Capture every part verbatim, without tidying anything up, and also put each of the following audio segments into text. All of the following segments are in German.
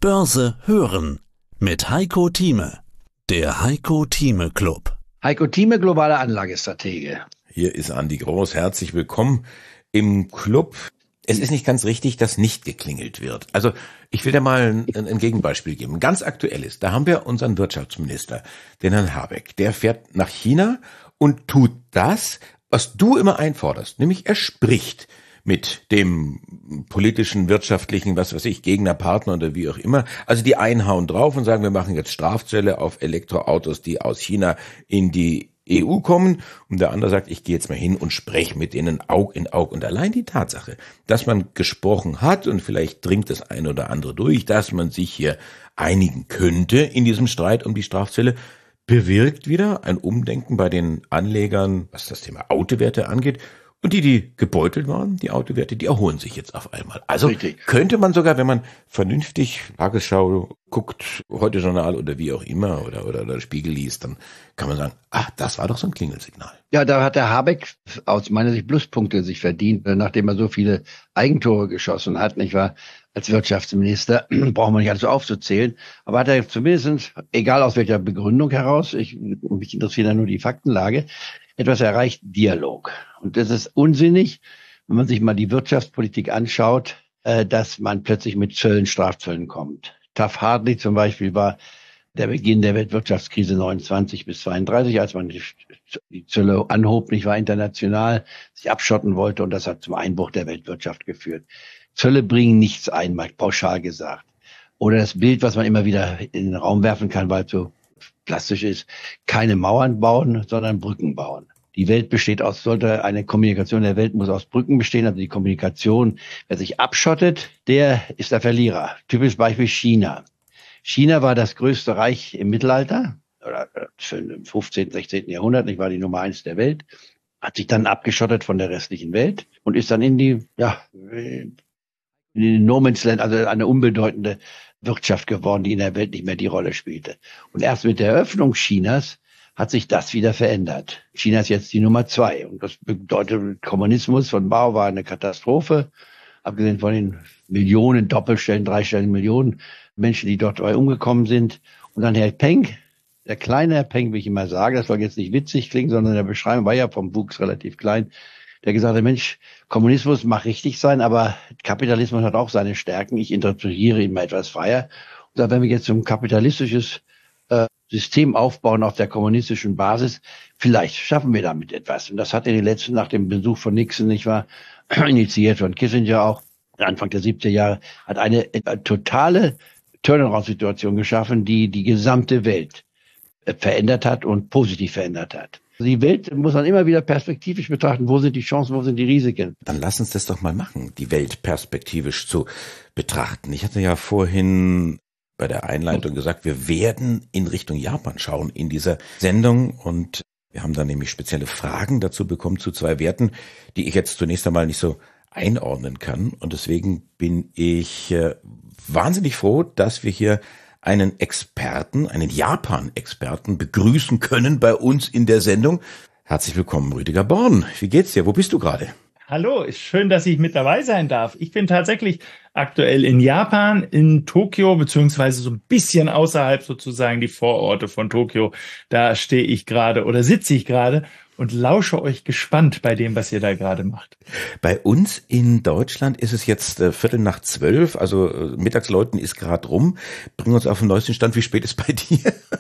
Börse hören mit Heiko Thieme. Der Heiko Thieme Club. Heiko Thieme, globaler Anlagestratege. Hier ist Andi Groß. Herzlich willkommen im Club. Es ist nicht ganz richtig, dass nicht geklingelt wird. Also ich will da mal ein, ein Gegenbeispiel geben. Ganz aktuelles. Da haben wir unseren Wirtschaftsminister, den Herrn Habeck. Der fährt nach China und tut das, was du immer einforderst. Nämlich er spricht mit dem politischen, wirtschaftlichen, was weiß ich, Gegner, Partner oder wie auch immer. Also die einen hauen drauf und sagen, wir machen jetzt Strafzölle auf Elektroautos, die aus China in die E U kommen. Und der andere sagt, ich gehe jetzt mal hin und spreche mit denen Aug in Aug. Und allein die Tatsache, dass man gesprochen hat und vielleicht dringt das eine oder andere durch, dass man sich hier einigen könnte in diesem Streit um die Strafzölle, bewirkt wieder ein Umdenken bei den Anlegern, was das Thema Autowerte angeht. Und die, die gebeutelt waren, die Autowerte, die erholen sich jetzt auf einmal. Also Richtig. Könnte man sogar, wenn man vernünftig Tagesschau guckt, Heute Journal oder wie auch immer, oder, oder, oder Spiegel liest, dann kann man sagen, ach, das war doch so ein Klingelsignal. Ja, da hat der Habeck aus meiner Sicht Pluspunkte sich verdient, nachdem er so viele Eigentore geschossen hat, nicht wahr? Als Wirtschaftsminister braucht man nicht alles aufzuzählen, aber hat er zumindest, egal aus welcher Begründung heraus, ich, mich interessiert ja nur die Faktenlage, etwas erreicht: Dialog. Und das ist unsinnig, wenn man sich mal die Wirtschaftspolitik anschaut, äh, dass man plötzlich mit Zöllen, Strafzöllen kommt. Taft-Hartley zum Beispiel war der Beginn der Weltwirtschaftskrise neunundzwanzig bis zweiunddreißig, als man die, die Zölle anhob, nicht wahr, international, sich abschotten wollte, und das hat zum Einbruch der Weltwirtschaft geführt. Zölle bringen nichts ein, mal pauschal gesagt. Oder das Bild, was man immer wieder in den Raum werfen kann, weil es so plastisch ist: keine Mauern bauen, sondern Brücken bauen. Die Welt besteht aus, sollte eine Kommunikation der Welt muss aus Brücken bestehen, also die Kommunikation. Wer sich abschottet, der ist der Verlierer. Typisches Beispiel China. China war das größte Reich im Mittelalter, oder im fünfzehnten, sechzehnten Jahrhundert, nicht, war die Nummer eins der Welt, hat sich dann abgeschottet von der restlichen Welt und ist dann in die, ja, in die No Man's Land, also eine unbedeutende Wirtschaft geworden, die in der Welt nicht mehr die Rolle spielte. Und erst mit der Eröffnung Chinas hat sich das wieder verändert. China ist jetzt die Nummer zwei. Und das bedeutet, Kommunismus von Mao war eine Katastrophe. Abgesehen von den Millionen, Doppelstellen, Dreistelligen Millionen Menschen, die dort umgekommen sind. Und dann Herr Peng, der kleine Herr Peng, wie ich immer sage, das soll jetzt nicht witzig klingen, sondern der Beschreibung war ja vom Wuchs relativ klein, der gesagt hat, Mensch, Kommunismus mag richtig sein, aber Kapitalismus hat auch seine Stärken. Ich interpretiere ihn mal etwas freier. Und wenn wir jetzt so ein kapitalistisches äh, System aufbauen auf der kommunistischen Basis, vielleicht schaffen wir damit etwas. Und das hat in den letzten, nach dem Besuch von Nixon, nicht wahr, initiiert von Kissinger auch, Anfang der siebziger Jahre, hat eine, eine totale Turnaround-Situation geschaffen, die die gesamte Welt äh, verändert hat und positiv verändert hat. Die Welt muss man immer wieder perspektivisch betrachten. Wo sind die Chancen, wo sind die Risiken? Dann lass uns das doch mal machen, die Welt perspektivisch zu betrachten. Ich hatte ja vorhin bei der Einleitung gesagt, wir werden in Richtung Japan schauen in dieser Sendung, und wir haben da nämlich spezielle Fragen dazu bekommen zu zwei Werten, die ich jetzt zunächst einmal nicht so einordnen kann, und deswegen bin ich äh, wahnsinnig froh, dass wir hier einen Experten, einen Japan-Experten begrüßen können bei uns in der Sendung. Herzlich willkommen, Rüdiger Born. Wie geht's dir? Wo bist du gerade? Hallo, ist schön, dass ich mit dabei sein darf. Ich bin tatsächlich aktuell in Japan, in Tokio, beziehungsweise so ein bisschen außerhalb sozusagen die Vororte von Tokio. Da stehe ich gerade oder sitze ich gerade und lausche euch gespannt bei dem, was ihr da gerade macht. Bei uns in Deutschland ist es jetzt äh, Viertel nach zwölf, also äh, Mittagsläuten ist gerade rum. Bring uns auf den neuesten Stand. Wie spät ist bei dir?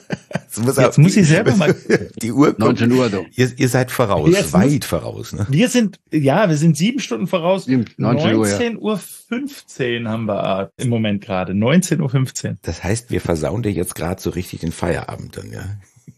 muss jetzt muss ich selber mal. Die Uhr kommt. neunzehn Uhr. So. Ihr, ihr seid voraus, jetzt weit muss, voraus. Ne? Wir sind, ja, wir sind sieben Stunden voraus. neunzehn Uhr fünfzehn haben wir im Moment gerade. neunzehn Uhr fünfzehn. Das heißt, wir versauen dir jetzt gerade so richtig den Feierabend dann, ja?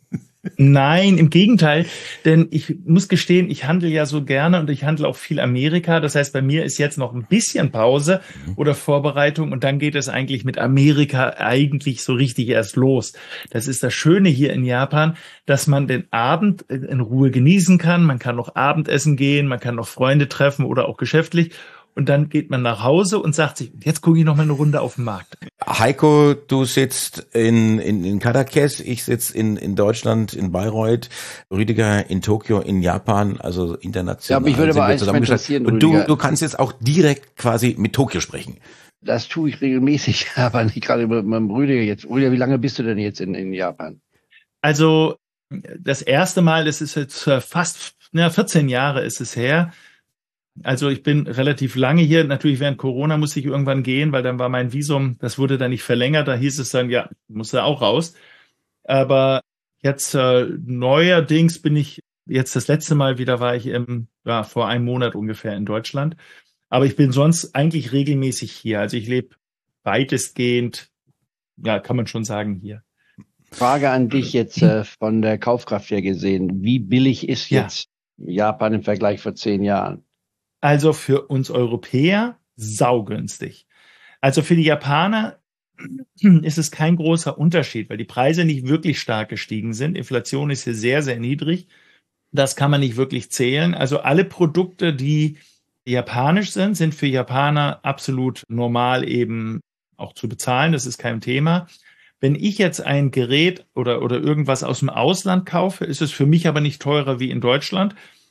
Nein, im Gegenteil, denn ich muss gestehen, ich handle ja so gerne und ich handle auch viel Amerika. Das heißt, bei mir ist jetzt noch ein bisschen Pause oder Vorbereitung und dann geht es eigentlich mit Amerika eigentlich so richtig erst los. Das ist das Schöne hier in Japan, dass man den Abend in Ruhe genießen kann. Man kann noch Abendessen gehen, man kann noch Freunde treffen oder auch geschäftlich. Und dann geht man nach Hause und sagt sich, jetzt gucke ich noch mal eine Runde auf den Markt. Heiko, du sitzt in, in, in Cadaqués, ich sitze in, in Deutschland, in Bayreuth, Rüdiger in Tokio, in Japan, also international. Ja, mich würde aber eins interessieren, und du, du kannst jetzt auch direkt quasi mit Tokio sprechen. Das tue ich regelmäßig, aber nicht gerade mit meinem Rüdiger jetzt. Rüdiger, wie lange bist du denn jetzt in, in Japan? Also das erste Mal, das ist jetzt fast, ja, vierzehn Jahre ist es her. Also ich bin relativ lange hier. Natürlich während Corona musste ich irgendwann gehen, weil dann war mein Visum, das wurde dann nicht verlängert. Da hieß es dann, ja, musste auch raus. Aber jetzt äh, neuerdings bin ich, jetzt das letzte Mal wieder war ich im, ja, vor einem Monat ungefähr in Deutschland. Aber ich bin sonst eigentlich regelmäßig hier. Also ich lebe weitestgehend, ja, kann man schon sagen, hier. Frage an dich jetzt äh, von der Kaufkraft her gesehen. Wie billig ist Ja. jetzt Japan im Vergleich vor zehn Jahren? Also für uns Europäer saugünstig. Also für die Japaner ist es kein großer Unterschied, weil die Preise nicht wirklich stark gestiegen sind. Inflation ist hier sehr, sehr niedrig. Das kann man nicht wirklich zählen. Also alle Produkte, die japanisch sind, sind für Japaner absolut normal eben auch zu bezahlen. Das ist kein Thema. Wenn ich jetzt ein Gerät oder, oder irgendwas aus dem Ausland kaufe, ist es für mich aber nicht teurer wie in Deutschland,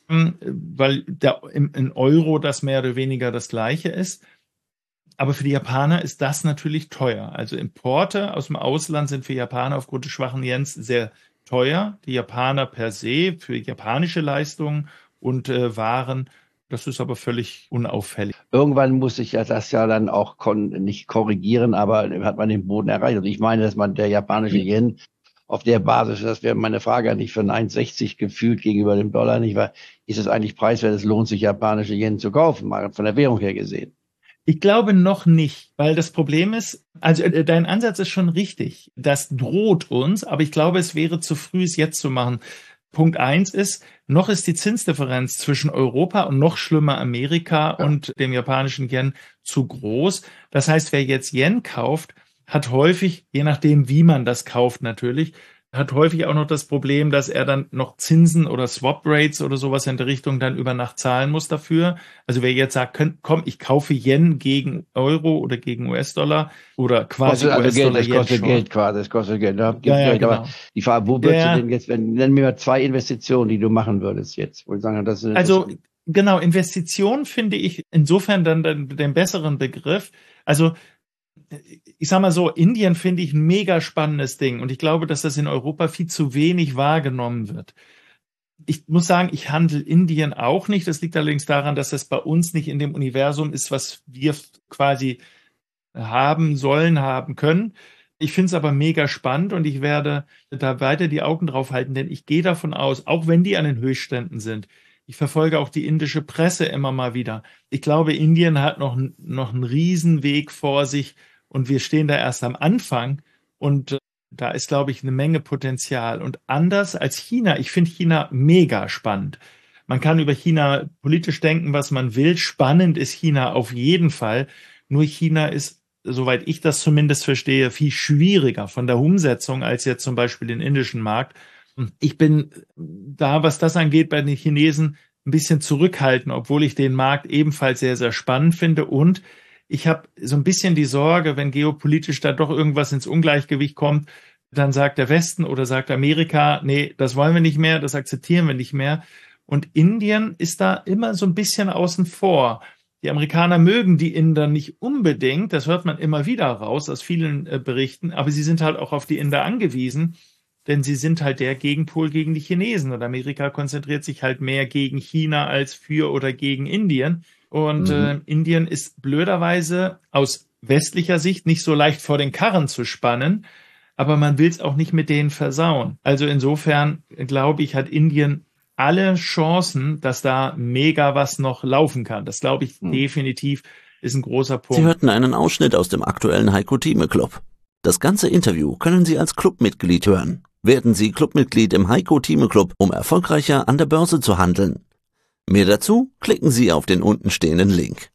weil der, in Euro das mehr oder weniger das Gleiche ist. Aber für die Japaner ist das natürlich teuer. Also Importe aus dem Ausland sind für Japaner aufgrund des schwachen Yens sehr teuer. Die Japaner per se für japanische Leistungen und äh, Waren, das ist aber völlig unauffällig. Irgendwann muss ich ja das ja dann auch kon- nicht korrigieren, aber hat man den Boden erreicht. Also ich meine, dass man der japanische Yen auf der Basis, das wäre meine Frage, nicht von eins Komma sechzig gefühlt gegenüber dem Dollar, nicht wahr? Ist es eigentlich preiswert, es lohnt sich, japanische Yen zu kaufen, mal von der Währung her gesehen? Ich glaube noch nicht, weil das Problem ist, also äh, dein Ansatz ist schon richtig. Das droht uns, aber ich glaube, es wäre zu früh, es jetzt zu machen. Punkt eins ist, noch ist die Zinsdifferenz zwischen Europa und noch schlimmer Amerika Ja. und dem japanischen Yen zu groß. Das heißt, wer jetzt Yen kauft, hat häufig, je nachdem, wie man das kauft natürlich, hat häufig auch noch das Problem, dass er dann noch Zinsen oder Swap Rates oder sowas in der Richtung dann über Nacht zahlen muss dafür. Also wer jetzt sagt, könnt, komm, ich kaufe Yen gegen Euro oder gegen U S-Dollar oder quasi Kostet also Geld, U S-Dollar das Yen kostet schon. Geld quasi, das kostet Geld. Da gibt's Ja, ja, recht, aber genau. die Frage, wo würdest Ja. du denn jetzt, wenn, nenn mir mal zwei Investitionen, die du machen würdest jetzt, wo ich sagen, das ist Also genau, Investition finde ich insofern dann den, den besseren Begriff. Also ich sag mal so, Indien finde ich ein mega spannendes Ding und ich glaube, dass das in Europa viel zu wenig wahrgenommen wird. Ich muss sagen, ich handle Indien auch nicht. Das liegt allerdings daran, dass das bei uns nicht in dem Universum ist, was wir quasi haben sollen, haben können. Ich finde es aber mega spannend und ich werde da weiter die Augen drauf halten, denn ich gehe davon aus, auch wenn die an den Höchstständen sind, ich verfolge auch die indische Presse immer mal wieder. Ich glaube, Indien hat noch, noch einen Riesenweg vor sich und wir stehen da erst am Anfang und da ist, glaube ich, eine Menge Potenzial. Und anders als China, ich finde China mega spannend. Man kann über China politisch denken, was man will. Spannend ist China auf jeden Fall. Nur China ist, soweit ich das zumindest verstehe, viel schwieriger von der Umsetzung als jetzt zum Beispiel den indischen Markt. Ich bin da, was das angeht, bei den Chinesen ein bisschen zurückhaltend, obwohl ich den Markt ebenfalls sehr, sehr spannend finde. Und ich habe so ein bisschen die Sorge, wenn geopolitisch da doch irgendwas ins Ungleichgewicht kommt, dann sagt der Westen oder sagt Amerika, nee, das wollen wir nicht mehr, das akzeptieren wir nicht mehr. Und Indien ist da immer so ein bisschen außen vor. Die Amerikaner mögen die Inder nicht unbedingt, das hört man immer wieder raus aus vielen äh, Berichten, aber sie sind halt auch auf die Inder angewiesen, denn sie sind halt der Gegenpol gegen die Chinesen. Und Amerika konzentriert sich halt mehr gegen China als für oder gegen Indien. Und mhm. äh, Indien ist blöderweise aus westlicher Sicht nicht so leicht vor den Karren zu spannen, aber man will es auch nicht mit denen versauen. Also insofern, glaube ich, hat Indien alle Chancen, dass da mega was noch laufen kann. Das glaube ich mhm. definitiv ist ein großer Punkt. Sie hörten einen Ausschnitt aus dem aktuellen Heiko Thieme Club. Das ganze Interview können Sie als Clubmitglied hören. Werden Sie Clubmitglied im Heiko Thieme Club, um erfolgreicher an der Börse zu handeln. Mehr dazu klicken Sie auf den unten stehenden Link.